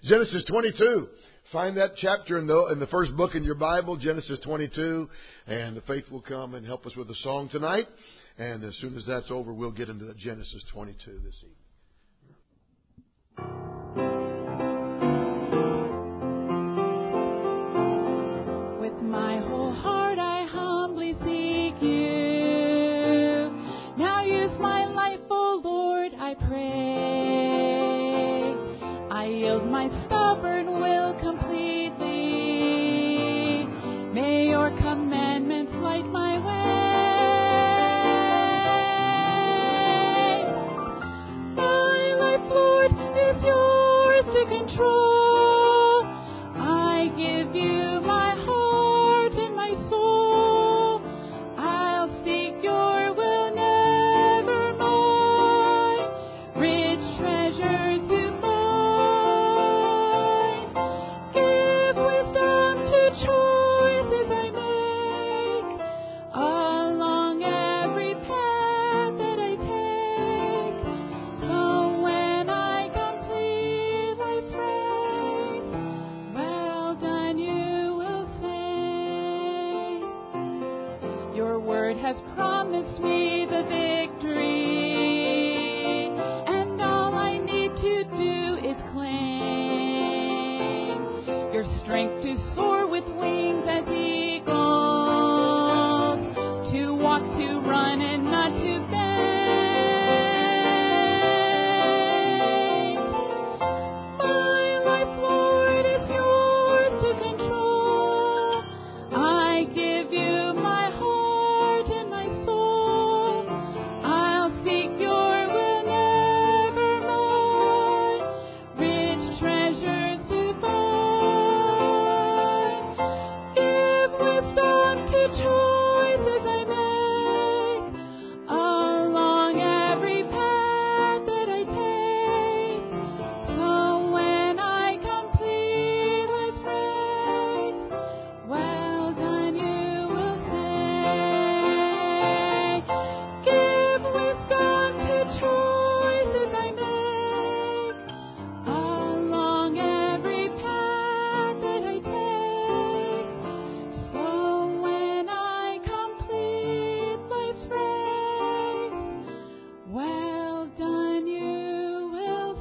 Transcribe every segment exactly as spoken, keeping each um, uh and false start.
Genesis twenty-two. Find that chapter in the in the first book in your Bible, Genesis twenty-two. And the Faith will come and help us with the song tonight. And as soon as that's over, we'll get into Genesis twenty-two this evening. With my whole heart I humbly seek you. Now use my life, O Lord, I pray. I yield my stubborn will completely. May your commandments light my way. My life, Lord, is yours to control. I give you my heart and my soul. I'll seek your will nevermore. Rich treasures to find. Give wisdom to choices I make. Along every path that I take. So when I complete life's race, well done, you will say. Your word has promised me the victory, and all I need to do is claim your strength to soar with wings as eagles, to walk, to run, and not to faint. My life, Lord, is yours to control. I give you my heart and my soul. I'll seek your will nevermore. Rich treasures to find. Give wisdom to choices I make. Along every path that I take. So when I complete life's race, well done, you will say. Give wisdom to choices I make. Along every path that I take. So when I complete life's race, well done, you will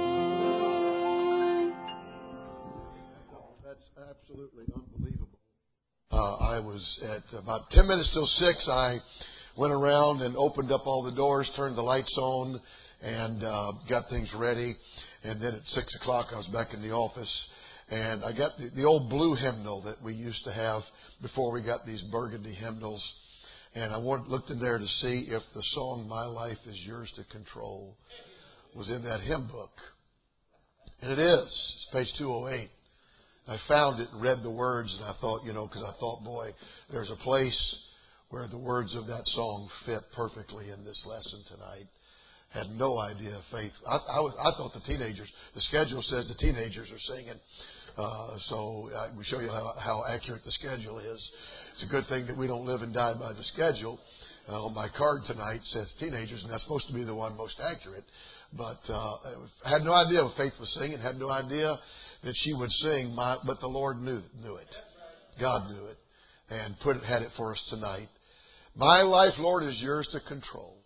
say. That's absolutely unbelievable. Uh, I was at about ten minutes till six. I went around and opened up all the doors, turned the lights on, and uh, got things ready. And then at six o'clock, I was back in the office, and I got the, the old blue hymnal that we used to have before we got these burgundy hymnals. And I went, looked in there to see if the song "My Life Is Yours to Control" was in that hymn book, and it is. It's page two oh eight. I found it and read the words, and I thought, you know, because I thought, boy, there's a place where the words of that song fit perfectly in this lesson tonight. Had no idea of faith. I, I, was, I thought the teenagers, the schedule says the teenagers are singing. Uh, so I, we show you how, how accurate the schedule is. It's a good thing that we don't live and die by the schedule. Uh, on my card tonight says teenagers, and that's supposed to be the one most accurate. But uh, I had no idea what Faith was singing. Had no idea that she would sing, my, but the Lord knew knew it. God knew it, and put it, had it for us tonight. My life, Lord, is yours to control.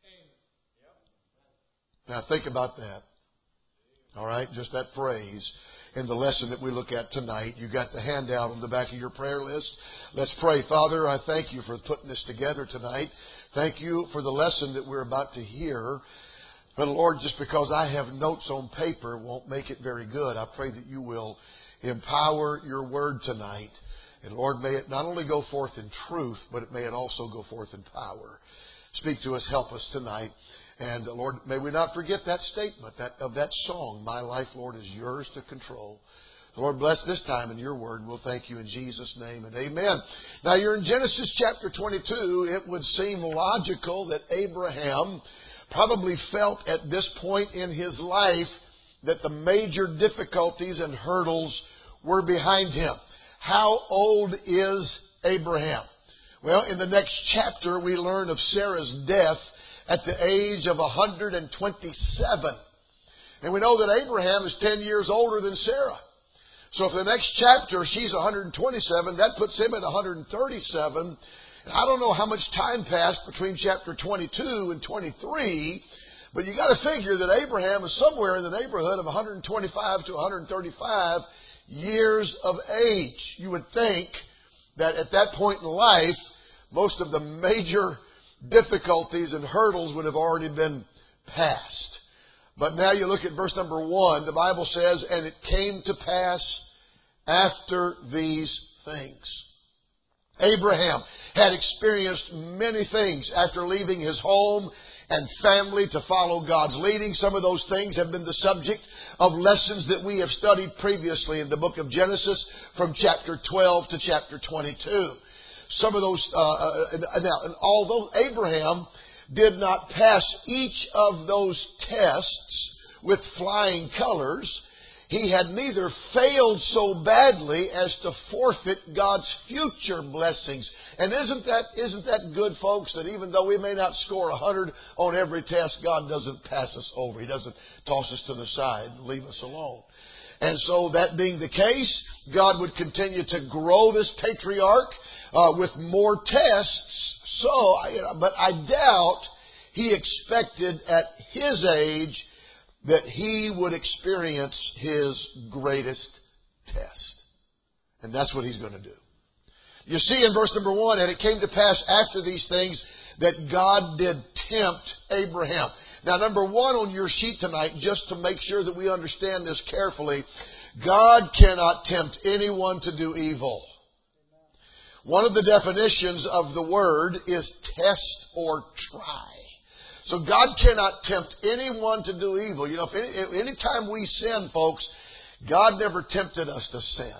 Now think about that. All right, just that phrase in the lesson that we look at tonight. You got the handout on the back of your prayer list. Let's pray. Father, I thank you for putting this together tonight. Thank you for the lesson that we're about to hear. But Lord, just because I have notes on paper won't make it very good. I pray that you will empower your word tonight. And Lord, may it not only go forth in truth, but may it also go forth in power. Speak to us, help us tonight. And uh, Lord, may we not forget that statement that of that song, "My life, Lord, is yours to control." Lord, bless this time in your word. We'll thank you in Jesus' name and amen. Now, you're in Genesis chapter twenty-two. It would seem logical that Abraham probably felt at this point in his life that the major difficulties and hurdles were behind him. How old is Abraham? Well, in the next chapter, we learn of Sarah's death at the age of one hundred twenty-seven. And we know that Abraham is ten years older than Sarah. So for the next chapter, she's one hundred twenty-seven. That puts him at one hundred thirty-seven. And I don't know how much time passed between chapter twenty-two and twenty-three, but you got to figure that Abraham is somewhere in the neighborhood of one hundred twenty-five to one hundred thirty-five years of age. You would think that at that point in life, most of the major difficulties and hurdles would have already been passed. But now you look at verse number one, the Bible says, and it came to pass after these things. Abraham had experienced many things after leaving his home and family to follow God's leading. Some of those things have been the subject of lessons that we have studied previously in the book of Genesis from chapter twelve to chapter twenty-two. Some of those, uh, uh, now, and although Abraham did not pass each of those tests with flying colors, he had neither failed so badly as to forfeit God's future blessings. And isn't that, isn't that good, folks, that even though we may not score a hundred on every test, God doesn't pass us over. He doesn't toss us to the side and leave us alone. And so that being the case, God would continue to grow this patriarch uh, with more tests. So, you know, but I doubt he expected at his age that he would experience his greatest test. And that's what he's going to do. You see in verse number one, and it came to pass after these things that God did tempt Abraham. Now, number one on your sheet tonight, just to make sure that we understand this carefully, God cannot tempt anyone to do evil. One of the definitions of the word is test or try. So God cannot tempt anyone to do evil. You know, if any, any time we sin, folks, God never tempted us to sin.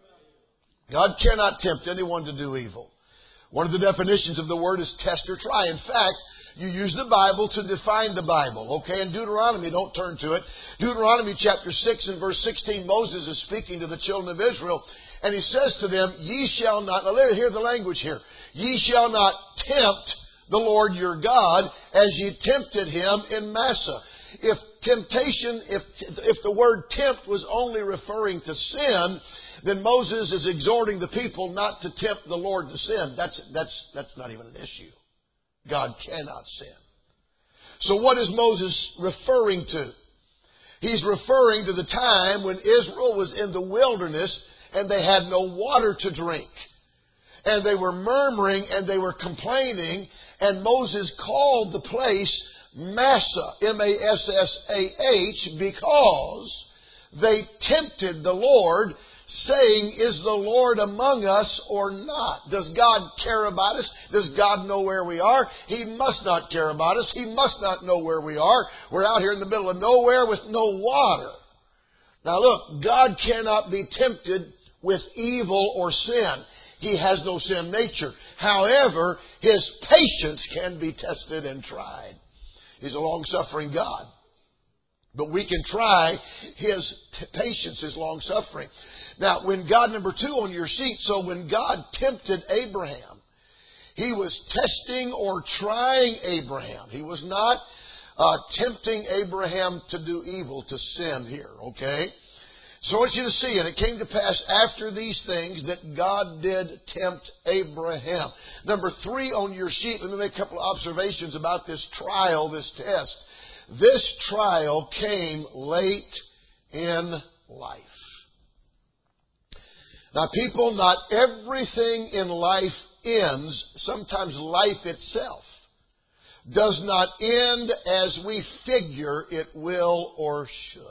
God cannot tempt anyone to do evil. One of the definitions of the word is test or try. In fact, you use the Bible to define the Bible. Okay, in Deuteronomy, don't turn to it. Deuteronomy chapter six and verse sixteen, Moses is speaking to the children of Israel. And he says to them, ye shall not, now hear the language here, ye shall not tempt the Lord your God as ye tempted him in Massah. If temptation, if, if the word tempt was only referring to sin, then Moses is exhorting the people not to tempt the Lord to sin. That's, that's, that's not even an issue. God cannot sin. So what is Moses referring to? He's referring to the time when Israel was in the wilderness and they had no water to drink. And they were murmuring and they were complaining. And Moses called the place Massah, M A S S A H, because they tempted the Lord, saying, is the Lord among us or not? Does God care about us? Does God know where we are? He must not care about us. He must not know where we are. We're out here in the middle of nowhere with no water. Now look, God cannot be tempted with evil or sin. He has no sin nature. However, His patience can be tested and tried. He's a long-suffering God. But we can try His t- patience, His long-suffering. Now, when God, number two on your sheet, so when God tempted Abraham, He was testing or trying Abraham. He was not uh, tempting Abraham to do evil, to sin here, okay? So I want you to see, and it came to pass after these things that God did tempt Abraham. Number three on your sheet, let me make a couple of observations about this trial, this test. This trial came late in life. Now, people, not everything in life ends. Sometimes life itself does not end as we figure it will or should.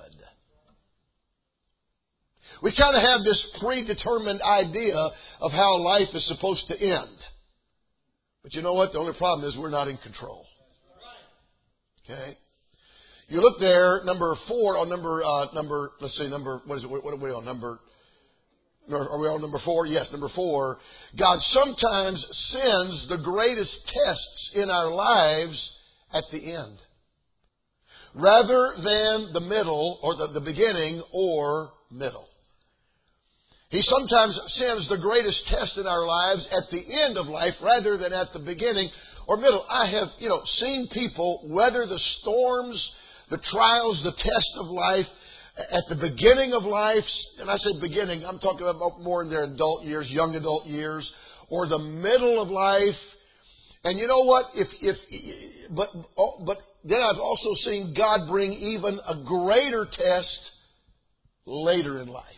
We kind of have this predetermined idea of how life is supposed to end. But you know what? The only problem is we're not in control. Okay? You look there, number four, or number, uh, number, let's see, number, what is it? What are we on? Number, are we on number four? Yes, number four. God sometimes sends the greatest tests in our lives at the end, rather than the middle, or the, the beginning, or middle. He sometimes sends the greatest test in our lives at the end of life rather than at the beginning or middle. I have, you know, seen people weather the storms the trials, the test of life, at the beginning of life, and I say beginning, I'm talking about more in their adult years, young adult years, or the middle of life. And you know what? If if but but then I've also seen God bring even a greater test later in life.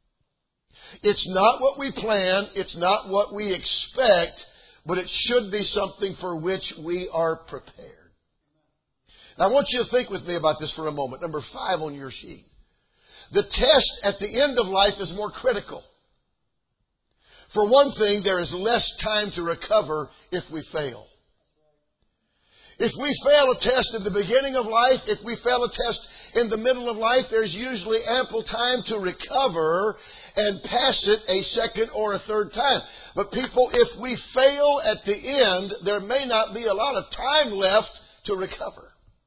It's not what we plan, it's not what we expect, but it should be something for which we are prepared. Now I want you to think with me about this for a moment. Number five on your sheet. The test at the end of life is more critical. For one thing, there is less time to recover if we fail. If we fail a test in the beginning of life, if we fail a test in the middle of life, there's usually ample time to recover and pass it a second or a third time. But people, if we fail at the end, there may not be a lot of time left to recover.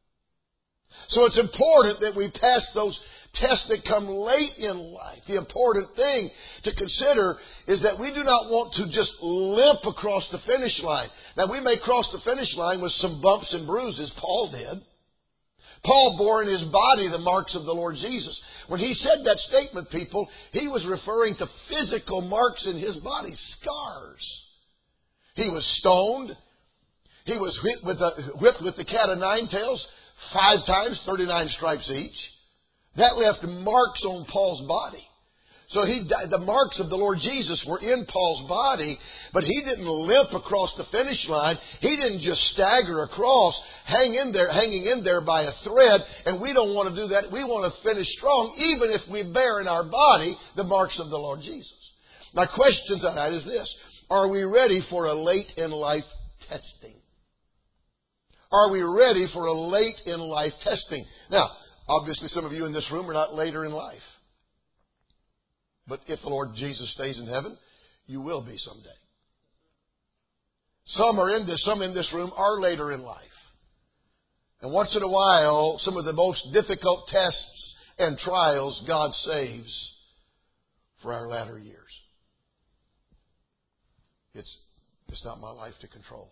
So it's important that we pass those tests that come late in life. The important thing to consider is that we do not want to just limp across the finish line. Now, we may cross the finish line with some bumps and bruises. Paul did. Paul bore in his body the marks of the Lord Jesus. When he said that statement, people, he was referring to physical marks in his body, scars. He was stoned. He was whipped with, a, whipped with the cat of nine tails five times, thirty-nine stripes each. That left marks on Paul's body. So he died, the marks of the Lord Jesus were in Paul's body, but he didn't limp across the finish line. He didn't just stagger across, hang in there, hanging in there by a thread, and we don't want to do that. We want to finish strong, even if we bear in our body the marks of the Lord Jesus. My question tonight is this. Are we ready for a late in life testing? Are we ready for a late in life testing? Now, obviously, some of you in this room are not later in life. But if the Lord Jesus stays in heaven, you will be someday. Some are in this, some in this room are later in life. And once in a while, some of the most difficult tests and trials God saves for our latter years. It's, it's not my life to control.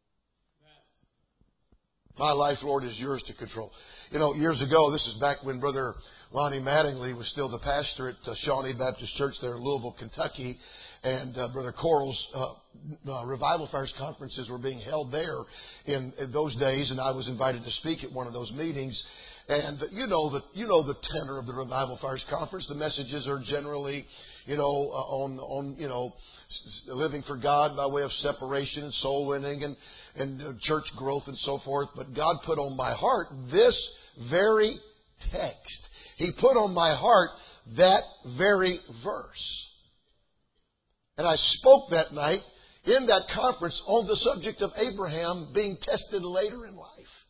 My life, Lord, is yours to control. You know, years ago, this is back when Brother Lonnie Mattingly was still the pastor at uh, Shawnee Baptist Church there in Louisville, Kentucky. And uh, Brother Coral's uh, uh, Revival Fires conferences were being held there in, in those days. And I was invited to speak at one of those meetings. And uh, you know the you know the tenor of the Revival Fires conference. The messages are generally, you know, uh, on on you know, living for God by way of separation and soul winning and and uh, church growth and so forth. But God put on my heart this very text. He put on my heart that very verse. And I spoke that night in that conference on the subject of Abraham being tested later in life.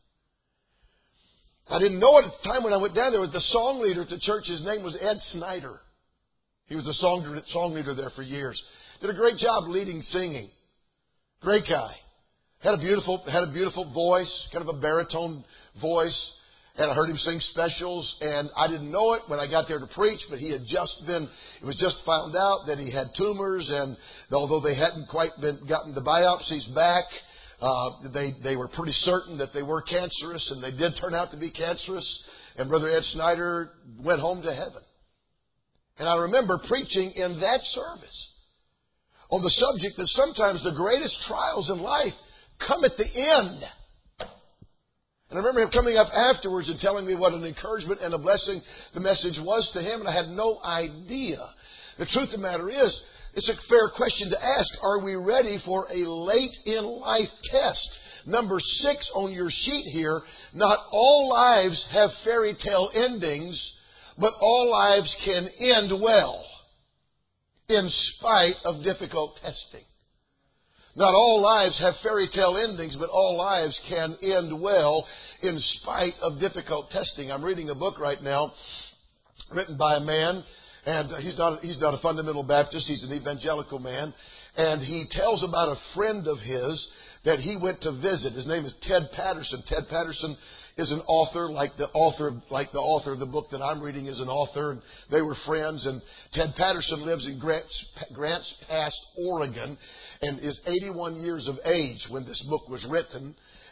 I didn't know it at the time when I went down there. With the song leader at the church, his name was Ed Snyder. He was the song, song leader there for years. Did a great job leading singing. Great guy. Had a beautiful, had a beautiful voice, kind of a baritone voice. And I heard him sing specials, and I didn't know it when I got there to preach, but he had just been, it was just found out that he had tumors, and although they hadn't quite been gotten the biopsies back, uh, they, they were pretty certain that they were cancerous, and they did turn out to be cancerous, and Brother Ed Snyder went home to heaven. And I remember preaching in that service on the subject that sometimes the greatest trials in life come at the end. And I remember him coming up afterwards and telling me what an encouragement and a blessing the message was to him, and I had no idea. The truth of the matter is, it's a fair question to ask, are we ready for a late-in-life test? Number six on your sheet here, not all lives have fairy tale endings, but all lives can end well in spite of difficult testing. Not all lives have fairy tale endings, but all lives can end well in spite of difficult testing. I'm reading a book right now written by a man, and he's not, he's not a fundamental Baptist. He's an evangelical man. And he tells about a friend of his that he went to visit. His name is Ted Patterson. Ted Patterson is an author, like the author, like the author of the book that I'm reading is an author, and they were friends. And Ted Patterson lives in Grants, Grants Pass, Oregon, and is eighty-one years of age when this book was written.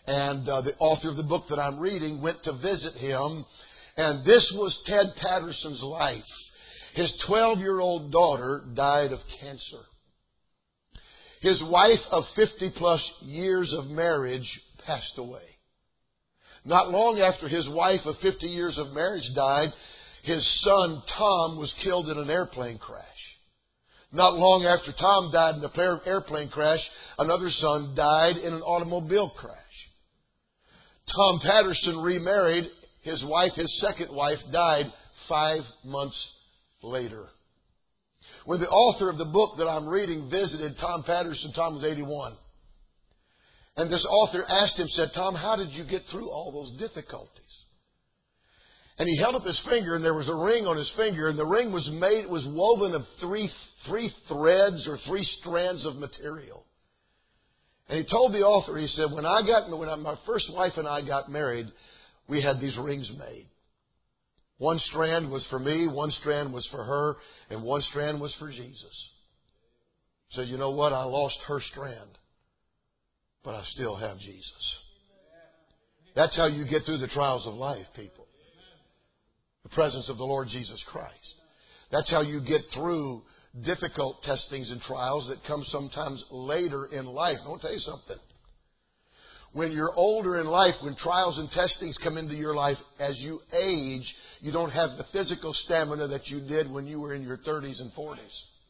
And uh, the author of the book that I'm reading went to visit him. And this was Ted Patterson's life. His twelve-year-old daughter died of cancer. His wife of fifty-plus years of marriage passed away. Not long after his wife of fifty years of marriage died, his son Tom was killed in an airplane crash. Not long after Tom died in an airplane crash, another son died in an automobile crash. Tom Patterson remarried. His wife, his second wife, died five months later. When the author of the book that I'm reading visited Tom Patterson, Tom was eighty-one. And this author asked him, said, Tom, how did you get through all those difficulties? And he held up his finger, and there was a ring on his finger, and the ring was made, was woven of three, three threads or three strands of material. And he told the author, he said, when I got, when I, my first wife and I got married, we had these rings made. One strand was for me, one strand was for her, and one strand was for Jesus. So you know what? I lost her strand, but I still have Jesus. That's how you get through the trials of life, people. The presence of the Lord Jesus Christ. That's how you get through difficult testings and trials that come sometimes later in life. I want to tell you something. When you're older in life, when trials and testings come into your life, as you age, you don't have the physical stamina that you did when you were in your thirties and forties.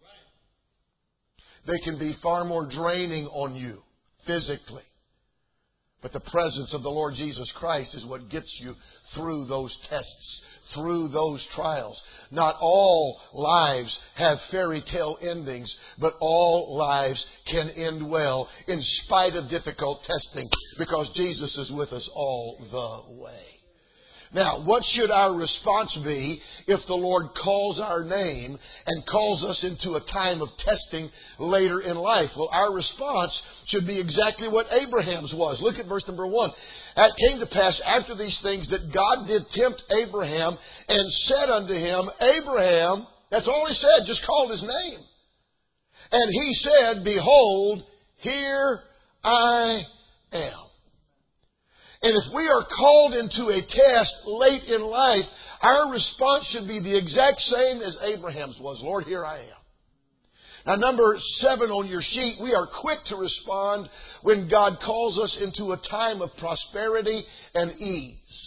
They can be far more draining on you physically. But the presence of the Lord Jesus Christ is what gets you through those tests, through those trials. Not all lives have fairy tale endings, but all lives can end well in spite of difficult testing, because Jesus is with us all the way. Now, what should our response be if the Lord calls our name and calls us into a time of testing later in life? Well, our response should be exactly what Abraham's was. Look at verse number one. It came to pass after these things that God did tempt Abraham and said unto him, Abraham, that's all he said, just called his name. And he said, Behold, here I am. And if we are called into a test late in life, our response should be the exact same as Abraham's was. Lord, here I am. Now, number seven on your sheet, we are quick to respond when God calls us into a time of prosperity and ease.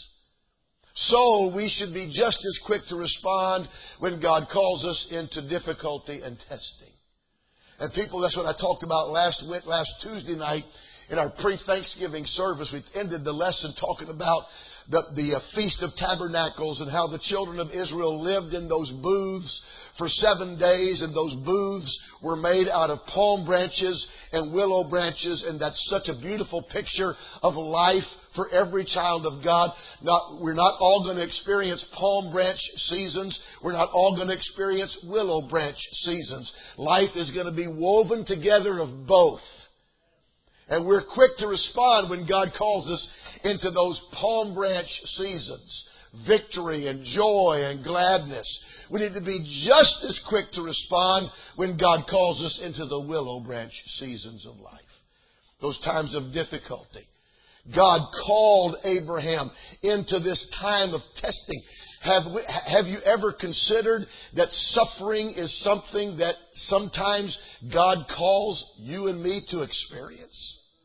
So we should be just as quick to respond when God calls us into difficulty and testing. And people, that's what I talked about last week, last Tuesday night. In our pre-Thanksgiving service, we ended the lesson talking about the, the uh, Feast of Tabernacles and how the children of Israel lived in those booths for seven days. And those booths were made out of palm branches and willow branches. And that's such a beautiful picture of life for every child of God. Not, we're not all going to experience palm branch seasons. We're not all going to experience willow branch seasons. Life is going to be woven together of both. And we're quick to respond when God calls us into those palm branch seasons. Victory and joy and gladness. We need to be just as quick to respond when God calls us into the willow branch seasons of life. Those times of difficulty. God called Abraham into this time of testing. Have, we, have you ever considered that suffering is something that sometimes God calls you and me to experience?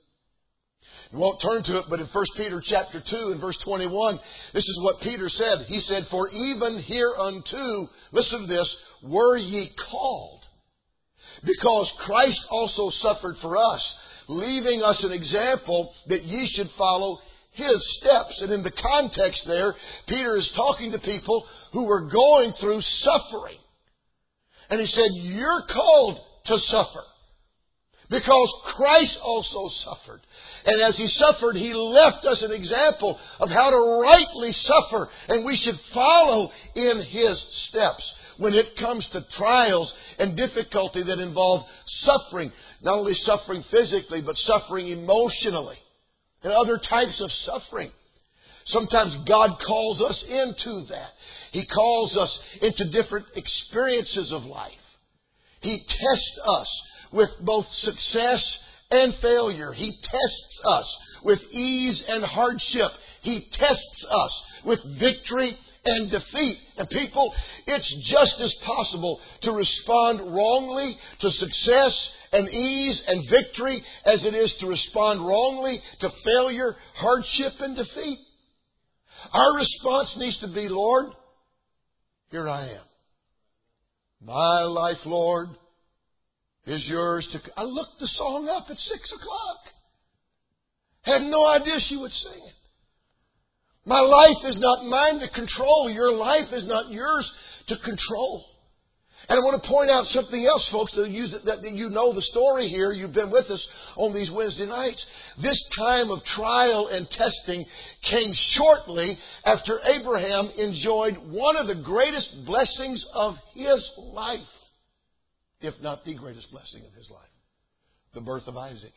We won't turn to it, but in First Peter chapter two and verse twenty-one, this is what Peter said. He said, For even hereunto, listen to this, were ye called, because Christ also suffered for us, leaving us an example that ye should follow His steps. And in the context there, Peter is talking to people who were going through suffering. And he said, you're called to suffer. Because Christ also suffered. And as He suffered, He left us an example of how to rightly suffer. And we should follow in His steps when it comes to trials and difficulty that involve suffering. Not only suffering physically, but suffering emotionally. And other types of suffering. Sometimes God calls us into that. He calls us into different experiences of life. He tests us with both success and failure. He tests us with ease and hardship. He tests us with victory and defeat. And people, it's just as possible to respond wrongly to success and ease and victory as it is to respond wrongly to failure, hardship, and defeat. Our response needs to be, Lord, here I am. My life, Lord, is yours to... I looked the song up at six o'clock. Had no idea she would sing it. My life is not mine to control. Your life is not yours to control. And I want to point out something else, folks, that you, that you know the story here. You've been with us on these Wednesday nights. This time of trial and testing came shortly after Abraham enjoyed one of the greatest blessings of his life, if not the greatest blessing of his life, the birth of Isaac.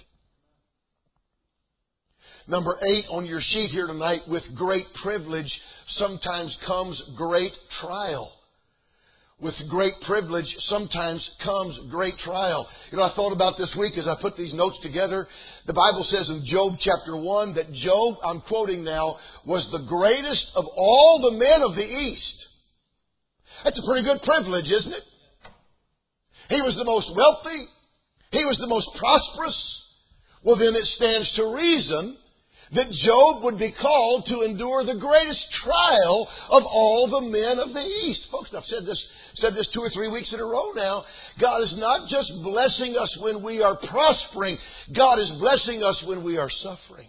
Number eight on your sheet here tonight, with great privilege sometimes comes great trial. With great privilege sometimes comes great trial. You know, I thought about this week as I put these notes together. The Bible says in Job chapter one that Job, I'm quoting now, was the greatest of all the men of the East. That's a pretty good privilege, isn't it? He was the most wealthy. He was the most prosperous. Well, then it stands to reason that Job would be called to endure the greatest trial of all the men of the East. Folks, I've said this, said this two or three weeks in a row now. God is not just blessing us when we are prospering. God is blessing us when we are suffering.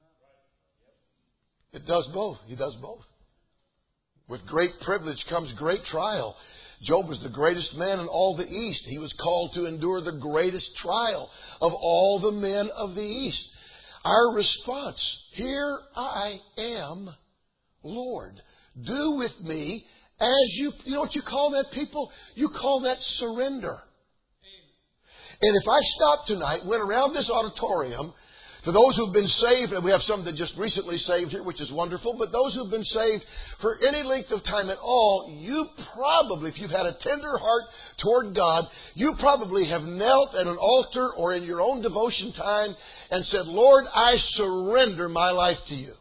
It does both. He does both. With great privilege comes great trial. Job was the greatest man in all the East. He was called to endure the greatest trial of all the men of the East. Our response, here I am, Lord. Do with me as you, you know what you call that, people? You call that surrender. And if I stopped tonight, went around this auditorium, to those who've been saved, and we have some that just recently saved here, which is wonderful, but those who've been saved for any length of time at all, you probably, if you've had a tender heart toward God, you probably have knelt at an altar or in your own devotion time and said, Lord, I surrender my life to you.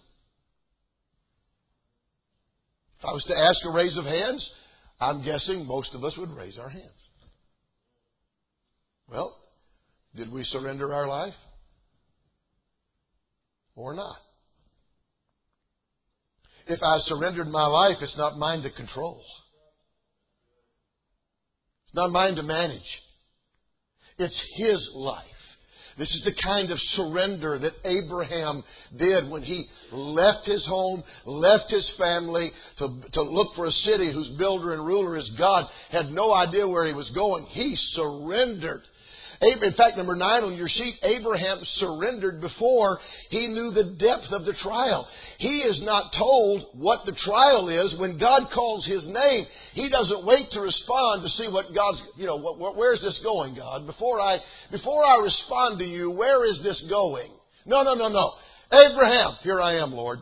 If I was to ask a raise of hands, I'm guessing most of us would raise our hands. Well, did we surrender our life? Or not? If I surrendered my life, it's not mine to control. It's not mine to manage. It's His life. This is the kind of surrender that Abraham did when he left his home, left his family to, to look for a city whose builder and ruler is God, had no idea where he was going. He surrendered. In fact, number nine on your sheet, Abraham surrendered before he knew the depth of the trial. He is not told what the trial is. When God calls His name, he doesn't wait to respond to see what God's, you know, what, where's this going, God? Before I, before I respond to you, where is this going? No, no, no, no. Abraham, here I am, Lord.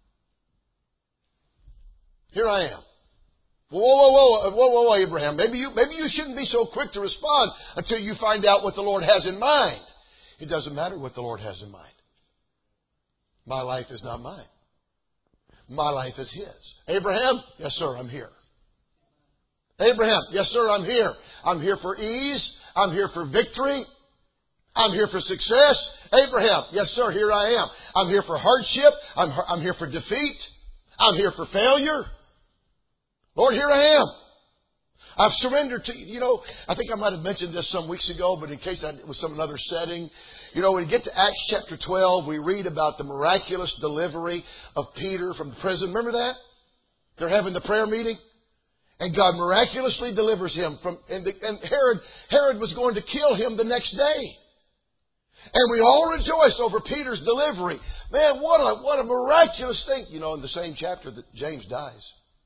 Here I am. Whoa, whoa, whoa, whoa, whoa, whoa, Abraham. Maybe you, maybe you shouldn't be so quick to respond until you find out what the Lord has in mind. It doesn't matter what the Lord has in mind. My life is not mine. My life is His. Abraham, yes, sir, I'm here. Abraham, yes, sir, I'm here. I'm here for ease. I'm here for victory. I'm here for success. Abraham, yes, sir, here I am. I'm here for hardship. I'm, I'm here for defeat. I'm here for failure. Lord, here I am. I've surrendered to you. You know, I think I might have mentioned this some weeks ago, but in case I, it was some another setting. You know, when we get to Acts chapter twelve, we read about the miraculous delivery of Peter from the prison. Remember that? They're having the prayer meeting. And God miraculously delivers him from, and, the, and Herod, Herod was going to kill him the next day. And we all rejoice over Peter's delivery. Man, what a, what a miraculous thing. You know, in the same chapter that James dies.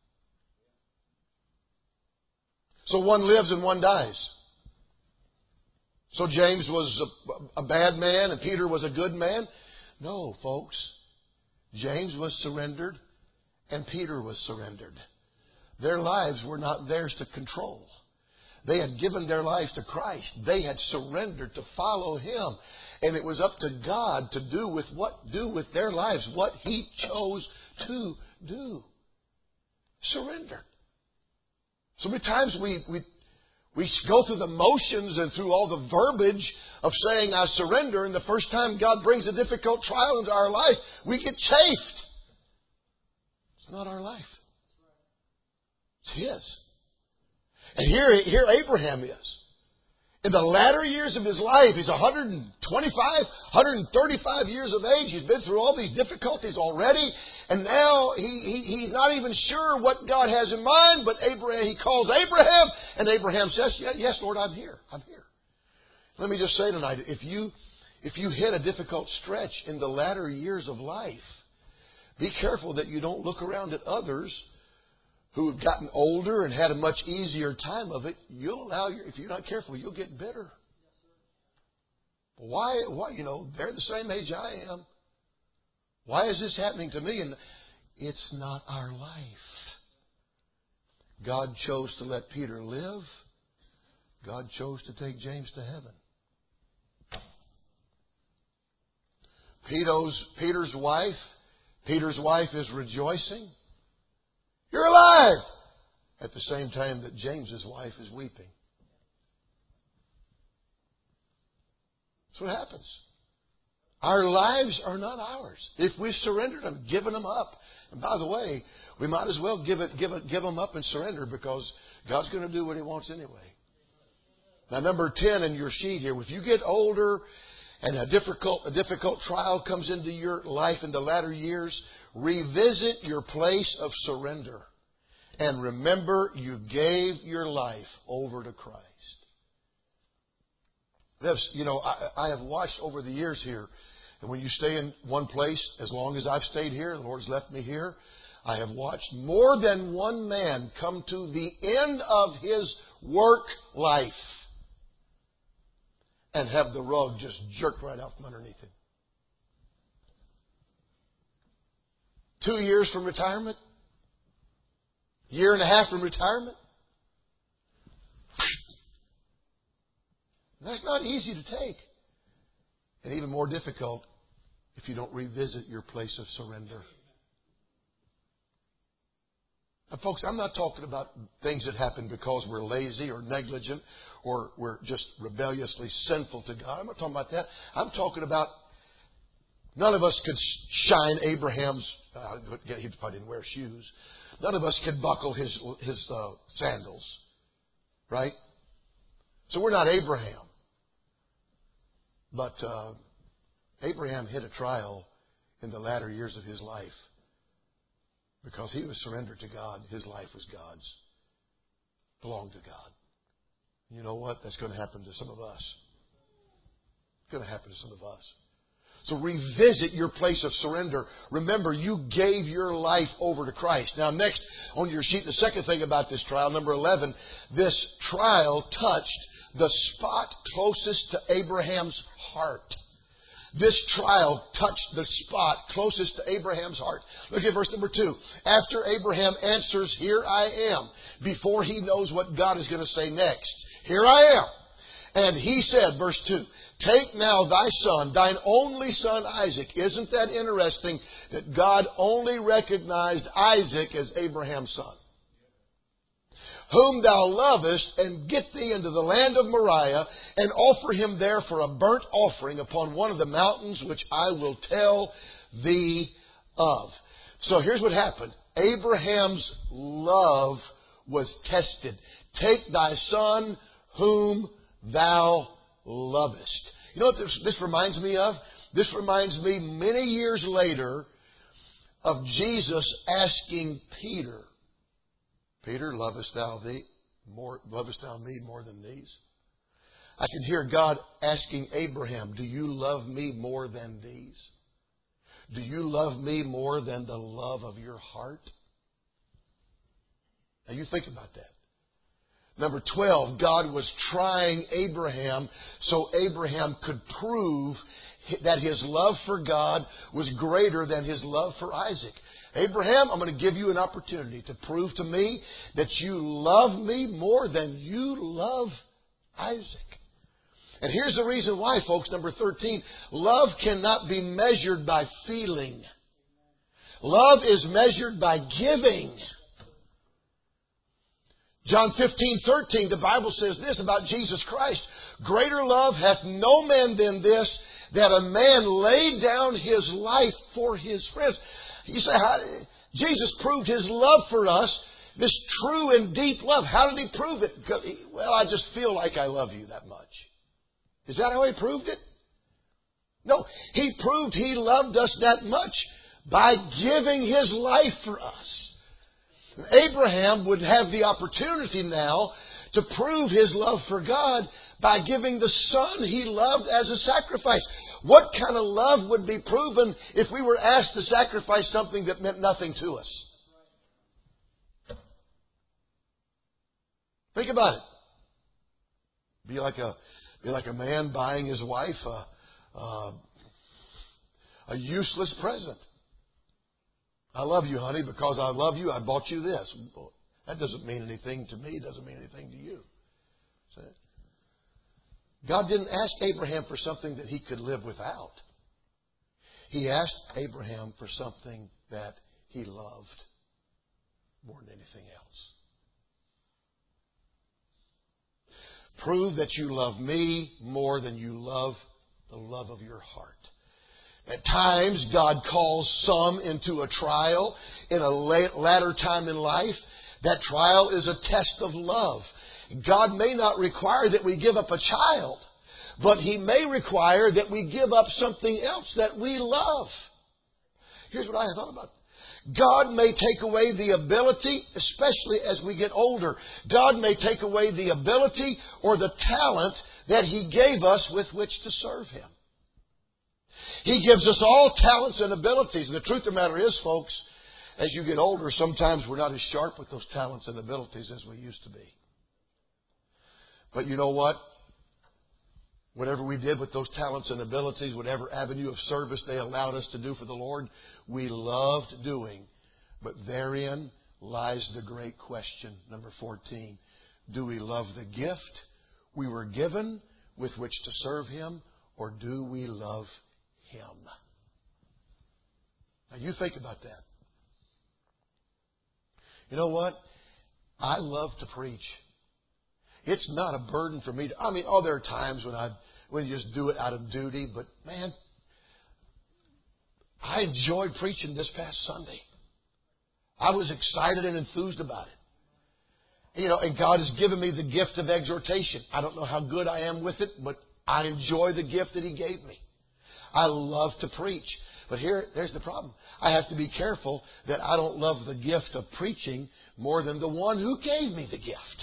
So one lives and one dies. So James was a, a bad man and Peter was a good man? No, folks. James was surrendered and Peter was surrendered. Their lives were not theirs to control. They had given their lives to Christ. They had surrendered to follow Him. And it was up to God to do with what do with their lives what He chose to do. Surrender. So many times we, we, we go through the motions and through all the verbiage of saying, I surrender, and the first time God brings a difficult trial into our life, we get chafed. It's not our life. It's His. And here, here Abraham is. In the latter years of his life, he's one hundred twenty-five, one hundred thirty-five years of age. He's been through all these difficulties already. And now he, he, he's not even sure what God has in mind. But Abraham, he calls Abraham. And Abraham says, yes, Lord, I'm here. I'm here. Let me just say tonight, if you, if you hit a difficult stretch in the latter years of life, be careful that you don't look around at others who have gotten older and had a much easier time of it. You'll allow your, if you're not careful, you'll get bitter. Why, why, you know, they're the same age I am. Why is this happening to me? And it's not our life. God chose to let Peter live. God chose to take James to heaven. Peter's, Peter's wife, Peter's wife is rejoicing. You're alive! At the same time that James's wife is weeping. That's what happens. Our lives are not ours. If we've surrendered them, given them up. And by the way, we might as well give it, give it, give them up and surrender, because God's going to do what He wants anyway. Now, number ten in your sheet here, if you get older and a difficult, a difficult trial comes into your life in the latter years, revisit your place of surrender. And remember, you gave your life over to Christ. That's, you know, I, I have watched over the years here, and when you stay in one place, as long as I've stayed here, the Lord's left me here, I have watched more than one man come to the end of his work life and have the rug just jerked right out from underneath him. Two years from retirement? Year and a half from retirement? That's not easy to take. And even more difficult if you don't revisit your place of surrender. Now, folks, I'm not talking about things that happen because we're lazy or negligent or we're just rebelliously sinful to God. I'm not talking about that. I'm talking about none of us could shine Abraham's, uh, he probably didn't wear shoes. None of us could buckle his, his uh, sandals. Right? So we're not Abraham. But uh, Abraham hit a trial in the latter years of his life. Because he was surrendered to God. His life was God's. Belonged to God. You know what? That's going to happen to some of us. It's going to happen to some of us. So revisit your place of surrender. Remember, you gave your life over to Christ. Now, next on your sheet, the second thing about this trial, number eleven, this trial touched the spot closest to Abraham's heart. This trial touched the spot closest to Abraham's heart. Look at verse number two. After Abraham answers, "Here I am," before he knows what God is going to say next. "Here I am." And he said, verse two, "Take now thy son, thine only son Isaac." Isn't that interesting that God only recognized Isaac as Abraham's son? "Whom thou lovest, and get thee into the land of Moriah, and offer him there for a burnt offering upon one of the mountains which I will tell thee of." So here's what happened. Abraham's love was tested. "Take thy son whom thou lovest." You know what this, this reminds me of? This reminds me many years later of Jesus asking Peter, "Peter, lovest thou thee more, lovest thou me more than these?" I can hear God asking Abraham, "Do you love me more than these? Do you love me more than the love of your heart?" Now you think about that. Number twelve, God was trying Abraham so Abraham could prove that his love for God was greater than his love for Isaac. Abraham, I'm going to give you an opportunity to prove to me that you love me more than you love Isaac. And here's the reason why, folks. Number thirteen, love cannot be measured by feeling. Love is measured by giving. John fifteen thirteen, the Bible says this about Jesus Christ. Greater love hath no man than this, that a man lay down his life for his friends. You say, how, Jesus proved his love for us, this true and deep love. How did he prove it? Well, I just feel like I love you that much. Is that how he proved it? No, he proved he loved us that much by giving his life for us. Abraham would have the opportunity now to prove his love for God by giving the son he loved as a sacrifice. What kind of love would be proven if we were asked to sacrifice something that meant nothing to us? Think about it. Be like a be like a man buying his wife a, a, a useless present. I love you, honey, because I love you, I bought you this. That doesn't mean anything to me. It doesn't mean anything to you. See? God didn't ask Abraham for something that he could live without. He asked Abraham for something that he loved more than anything else. Prove that you love me more than you love the love of your heart. At times, God calls some into a trial in a latter time in life. That trial is a test of love. God may not require that we give up a child, but He may require that we give up something else that we love. Here's what I thought about. God may take away the ability, especially as we get older. God may take away the ability or the talent that He gave us with which to serve Him. He gives us all talents and abilities. And the truth of the matter is, folks, as you get older, sometimes we're not as sharp with those talents and abilities as we used to be. But you know what? Whatever we did with those talents and abilities, whatever avenue of service they allowed us to do for the Lord, we loved doing. But therein lies the great question, number fourteen. Do we love the gift we were given with which to serve Him, or do we love Him? Now you think about that. You know what? I love to preach. It's not a burden for me to, I mean, oh, there are times when I when you just do it out of duty, but man, I enjoyed preaching this past Sunday. I was excited and enthused about it. You know, and God has given me the gift of exhortation. I don't know how good I am with it, but I enjoy the gift that He gave me. I love to preach. But here, there's the problem. I have to be careful that I don't love the gift of preaching more than the one who gave me the gift.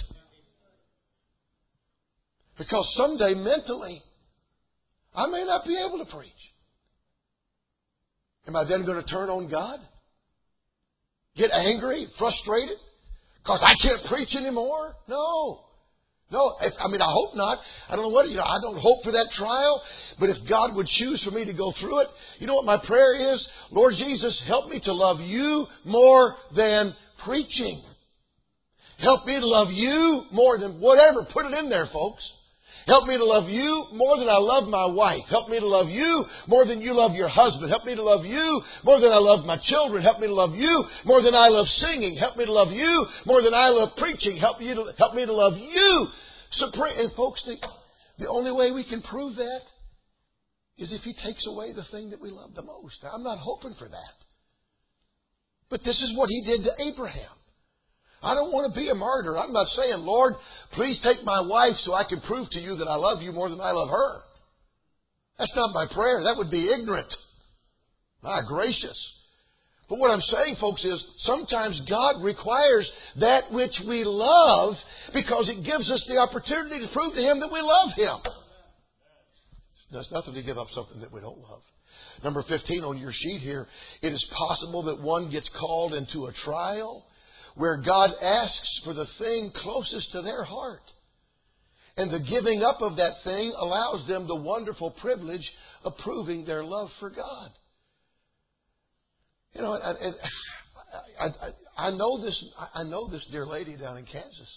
Because someday, mentally, I may not be able to preach. Am I then going to turn on God? Get angry, frustrated? Because I can't preach anymore? No. No, if, I mean, I hope not. I don't know what, you know, I don't hope for that trial. But if God would choose for me to go through it, you know what my prayer is? Lord Jesus, help me to love You more than preaching. Help me to love You more than whatever. Put it in there, folks. Help me to love You more than I love my wife. Help me to love You more than you love your husband. Help me to love You more than I love my children. Help me to love You more than I love singing. Help me to love You more than I love preaching. Help you to help me to love You supreme. And folks, the, the only way we can prove that is if He takes away the thing that we love the most. Now, I'm not hoping for that. But this is what He did to Abraham. I don't want to be a martyr. I'm not saying, Lord, please take my wife so I can prove to You that I love You more than I love her. That's not my prayer. That would be ignorant. My gracious. But what I'm saying, folks, is sometimes God requires that which we love because it gives us the opportunity to prove to Him that we love Him. There's nothing to give up something that we don't love. Number fifteen on your sheet here, it is possible that one gets called into a trial where God asks for the thing closest to their heart. And the giving up of that thing allows them the wonderful privilege of proving their love for God. You know, I, I, I, I know this. I know this dear lady down in Kansas.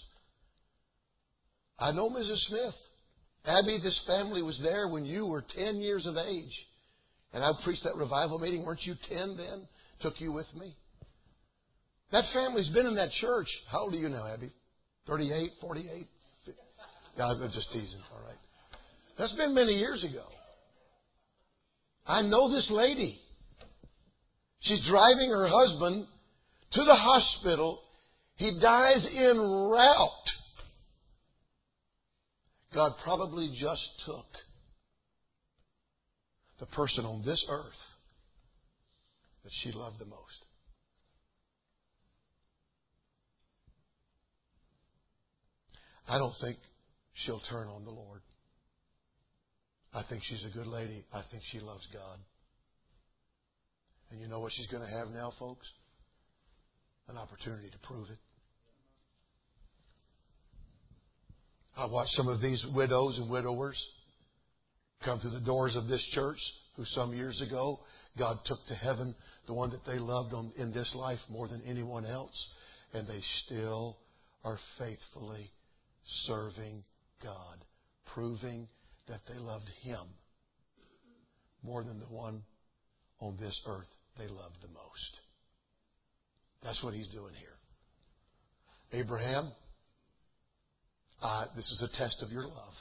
I know Missus Smith. Abby, this family was there when you were ten years of age. And I preached that revival meeting. Weren't you ten then? Took you with me. That family's been in that church. How old are you now, Abby? thirty-eight, forty-eight? No, I'm just teasing. All right. That's been many years ago. I know this lady. She's driving her husband to the hospital. He dies en route. God probably just took the person on this earth that she loved the most. I don't think she'll turn on the Lord. I think she's a good lady. I think she loves God. And you know what she's going to have now, folks? An opportunity to prove it. I watched some of these widows and widowers come through the doors of this church who some years ago God took to heaven, the one that they loved on, in this life more than anyone else, and they still are faithfully serving God, proving that they loved Him more than the one on this earth they loved the most. That's what He's doing here. Abraham, uh, this is a test of your love.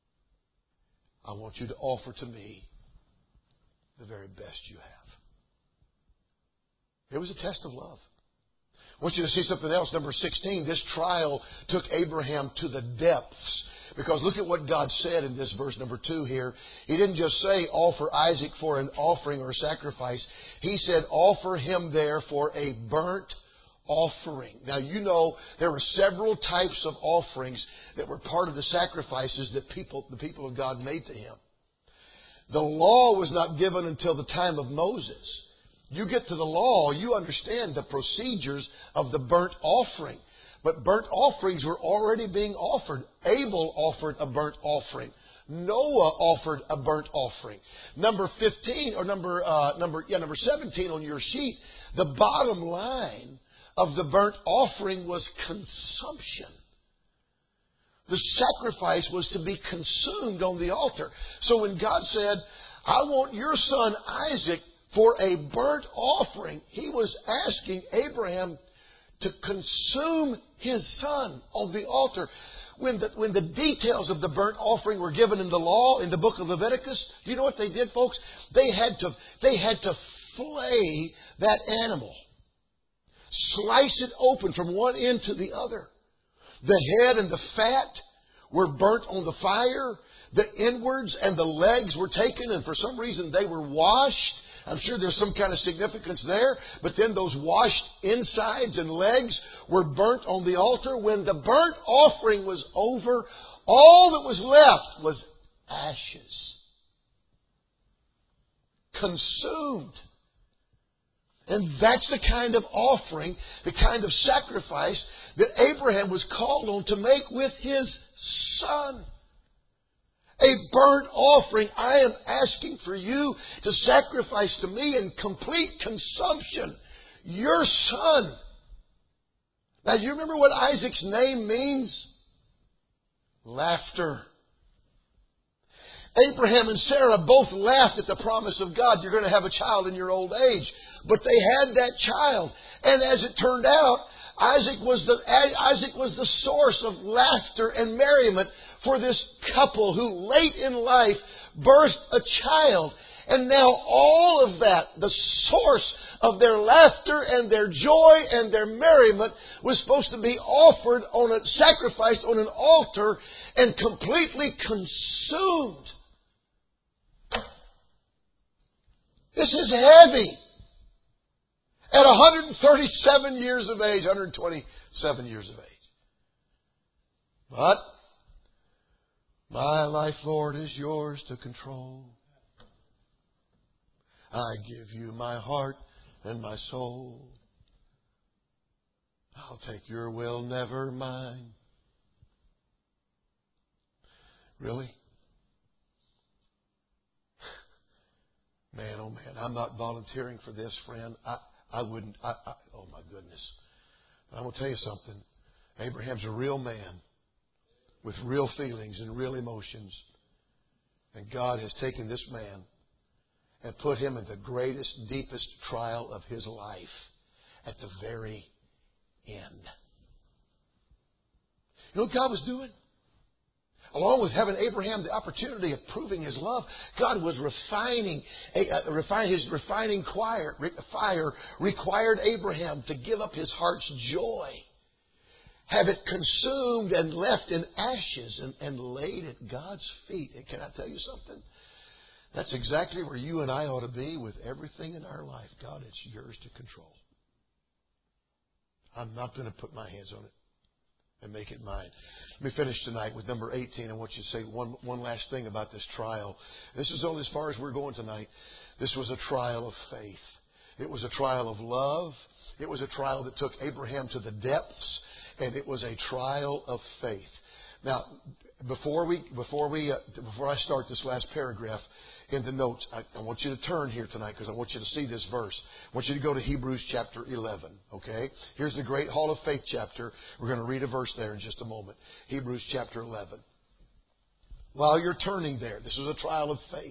I want you to offer to me the very best you have. It was a test of love. I want you to see something else. Number sixteen, this trial took Abraham to the depths. Because look at what God said in this verse number two here. He didn't just say offer Isaac for an offering or sacrifice. He said offer him there for a burnt offering. Now you know there were several types of offerings that were part of the sacrifices that people, the people of God made to Him. The law was not given until the time of Moses. You get to the law, you understand the procedures of the burnt offering. But burnt offerings were already being offered. Abel offered a burnt offering. Noah offered a burnt offering. Number fifteen or number uh, number yeah number seventeen on your sheet. The bottom line of the burnt offering was consumption. The sacrifice was to be consumed on the altar. So when God said, "I want your son Isaac for a burnt offering," He was asking Abraham to consume his son on the altar. When the, when the details of the burnt offering were given in the law, in the book of Leviticus, do you know what they did, folks? They had to, they had to flay that animal. Slice it open from one end to the other. The head and the fat were burnt on the fire. The inwards and the legs were taken, and for some reason they were washed. I'm sure there's some kind of significance there. But then those washed insides and legs were burnt on the altar. When the burnt offering was over, all that was left was ashes. Consumed. And that's the kind of offering, the kind of sacrifice that Abraham was called on to make with his son. A burnt offering. I am asking for you to sacrifice to me in complete consumption your son. Now, do you remember what Isaac's name means? Laughter. Abraham and Sarah both laughed at the promise of God. You're going to have a child in your old age. But they had that child. And as it turned out, Isaac was the Isaac was the source of laughter and merriment for this couple who late in life birthed a child. And now all of that, the source of their laughter and their joy and their merriment, was supposed to be offered on a sacrificed on an altar and completely consumed. This is heavy. At one hundred thirty-seven years of age, one hundred twenty-seven years of age. But my life, Lord, is yours to control. I give you my heart and my soul. I'll take your will, never mine. Really? Man, oh man, I'm not volunteering for this, friend. I, I wouldn't. I, I, oh, my goodness. But I'm going to tell you something. Abraham's a real man with real feelings and real emotions. And God has taken this man and put him in the greatest, deepest trial of his life at the very end. You know what God was doing? Along with having Abraham the opportunity of proving His love, God was refining, uh, refine, His refining choir, fire required Abraham to give up his heart's joy, have it consumed and left in ashes and, and laid at God's feet. And can I tell you something? That's exactly where you and I ought to be with everything in our life. God, it's yours to control. I'm not going to put my hands on it and make it mine. Let me finish tonight with number eighteen. I want you to say one, one last thing about this trial. This is only as far as we're going tonight. This was a trial of faith. It was a trial of love. It was a trial that took Abraham to the depths. And it was a trial of faith. Now, before we before we uh, before I start this last paragraph in the notes, I, I want you to turn here tonight because I want you to see this verse. I want you to go to Hebrews chapter eleven. Okay, here's the great Hall of Faith chapter. We're going to read a verse there in just a moment. Hebrews chapter eleven. While you're turning there, this is a trial of faith.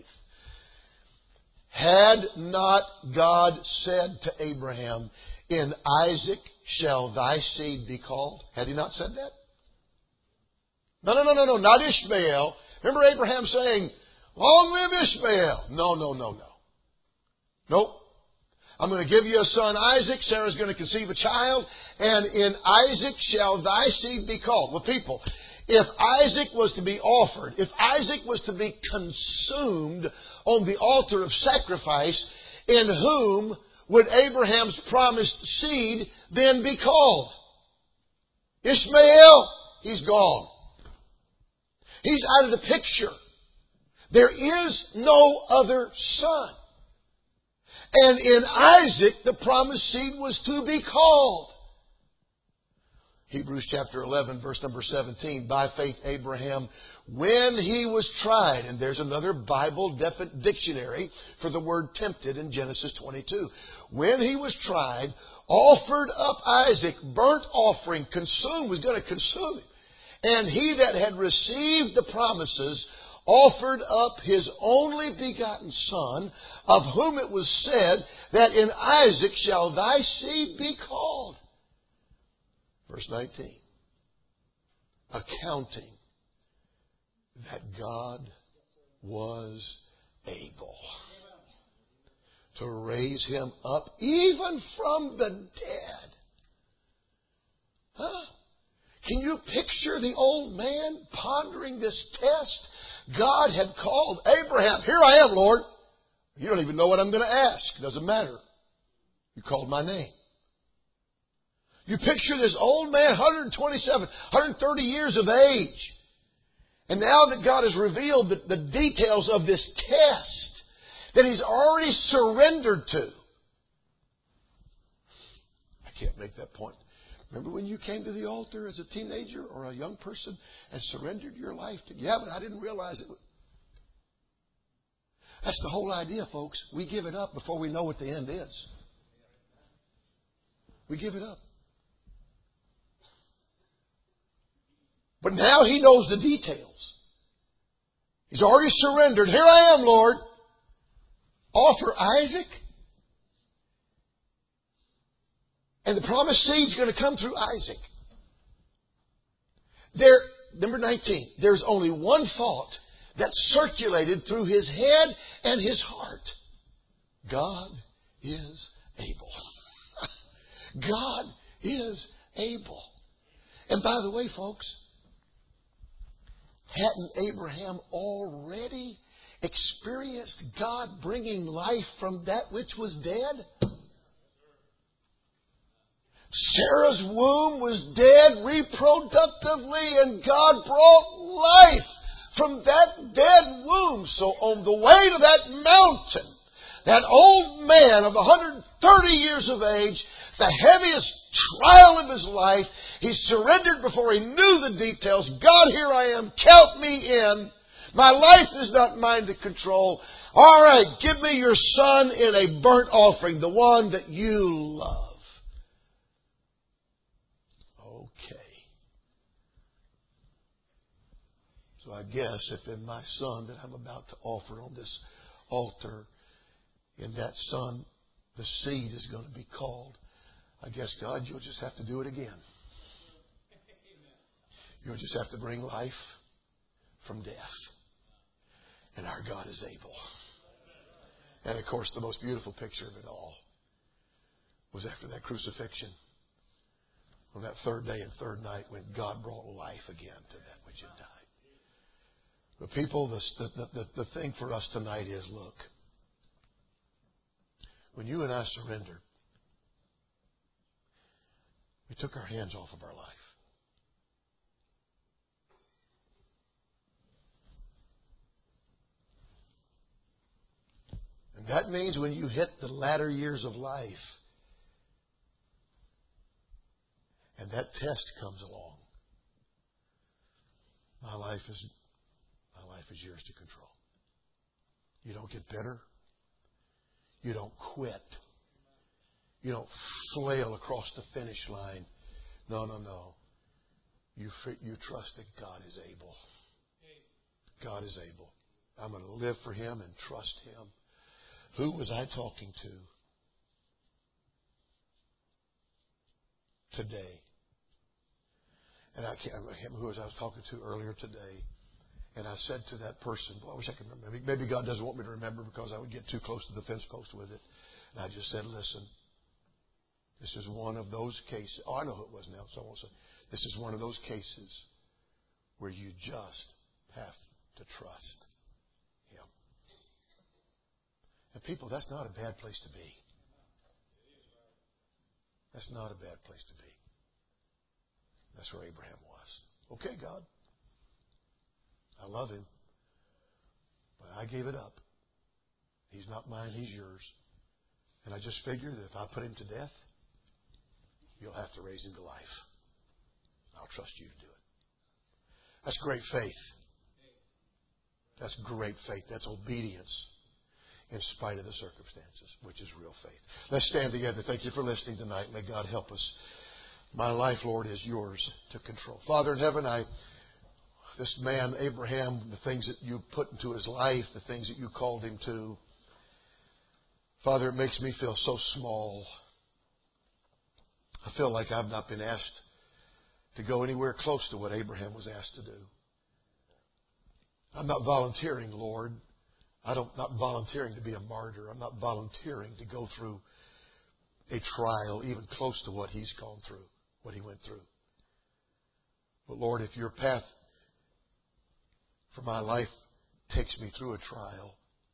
Had not God said to Abraham, "In Isaac shall thy seed be called"? Had He not said that? No, no, no, no, no, not Ishmael. Remember Abraham saying, "Long live Ishmael." No, no, no, no. Nope. I'm going to give you a son, Isaac. Sarah's going to conceive a child. And in Isaac shall thy seed be called. Well, people, if Isaac was to be offered, if Isaac was to be consumed on the altar of sacrifice, in whom would Abraham's promised seed then be called? Ishmael, he's gone. He's out of the picture. There is no other son. And in Isaac, the promised seed was to be called. Hebrews chapter eleven, verse number seventeen. By faith, Abraham, when he was tried, and there's another Bible dictionary for the word tempted in Genesis twenty-two. When he was tried, offered up Isaac, burnt offering, consumed, was going to consume him. And he that had received the promises offered up his only begotten son, of whom it was said that in Isaac shall thy seed be called. Verse nineteen. Accounting that God was able to raise him up even from the dead. Huh? Can you picture the old man pondering this test? God had called Abraham. Here I am, Lord. You don't even know what I'm going to ask. It doesn't matter. You called my name. You picture this old man, one hundred twenty-seven, one hundred thirty years of age. And now that God has revealed the, the details of this test that he's already surrendered to. I can't make that point. Remember when you came to the altar as a teenager or a young person and surrendered your life to... Yeah, but I didn't realize it. That's the whole idea, folks. We give it up before we know what the end is. We give it up. But now he knows the details. He's already surrendered. Here I am, Lord. Offer Isaac. And the promised seed's going to come through Isaac. There, number nineteen, there's only one thought that circulated through his head and his heart. God is able. God is able. And by the way, folks, hadn't Abraham already experienced God bringing life from that which was dead? Sarah's womb was dead reproductively, and God brought life from that dead womb. So on the way to that mountain, that old man of one hundred thirty years of age, the heaviest trial of his life, he surrendered before he knew the details. God, here I am, count me in. My life is not mine to control. All right, give me your Son in a burnt offering, the one that you love. Okay. So I guess if in my Son that I'm about to offer on this altar, in that Son, the seed is going to be called, I guess, God, you'll just have to do it again. You'll just have to bring life from death. And our God is able. And of course, the most beautiful picture of it all was after that crucifixion, on that third day and third night, when God brought life again to that which had died. But people, the, the, the, the thing for us tonight is, look, when you and I surrendered, we took our hands off of our life. And that means when you hit the latter years of life, and that test comes along, my life is my life is yours to control. You don't get bitter. You don't quit. You don't flail across the finish line. No, no, no. You you trust that God is able. God is able. I'm going to live for Him and trust Him. Who was I talking to today? And I can't remember who was I was talking to earlier today. And I said to that person, well, I wish I could remember. Maybe God doesn't want me to remember because I would get too close to the fence post with it. And I just said, listen, this is one of those cases. Oh, I know who it was now, so I won't say. This is one of those cases where you just have to trust Him. And people, that's not a bad place to be. That's not a bad place to be. That's where Abraham was. Okay, God. I love Him. But I gave it up. He's not mine, He's yours. And I just figured that if I put Him to death, you'll have to raise Him to life. I'll trust you to do it. That's great faith. That's great faith. That's obedience in spite of the circumstances, which is real faith. Let's stand together. Thank you for listening tonight. May God help us. My life, Lord, is yours to control. Father in heaven, I, this man, Abraham, the things that you put into his life, the things that you called him to, Father, it makes me feel so small. I feel like I've not been asked to go anywhere close to what Abraham was asked to do. I'm not volunteering, Lord. I don't, not volunteering to be a martyr. I'm not volunteering to go through a trial even close to what he's gone through, what he went through. But Lord, if your path for my life takes me through a trial,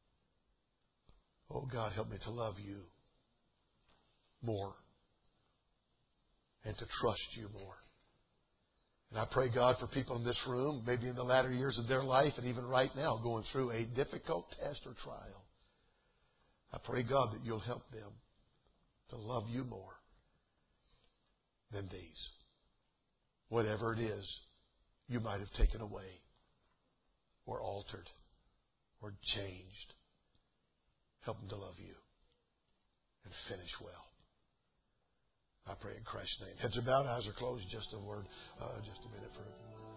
oh God, help me to love you more and to trust you more. And I pray, God, for people in this room, maybe in the latter years of their life and even right now going through a difficult test or trial. I pray, God, that you'll help them to love you more than these. Whatever it is you might have taken away or altered or changed. Help them to love you and finish well. I pray in Christ's name. Heads are bowed, eyes are closed. Just a word, uh, just a minute for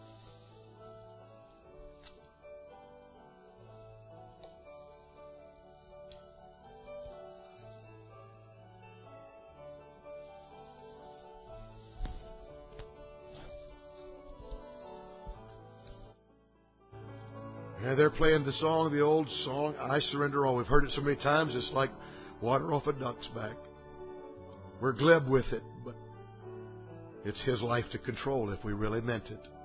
Yeah, they're playing the song, the old song, I Surrender All. We've heard it so many times, it's like water off a duck's back. We're glib with it, but it's His life to control if we really meant it.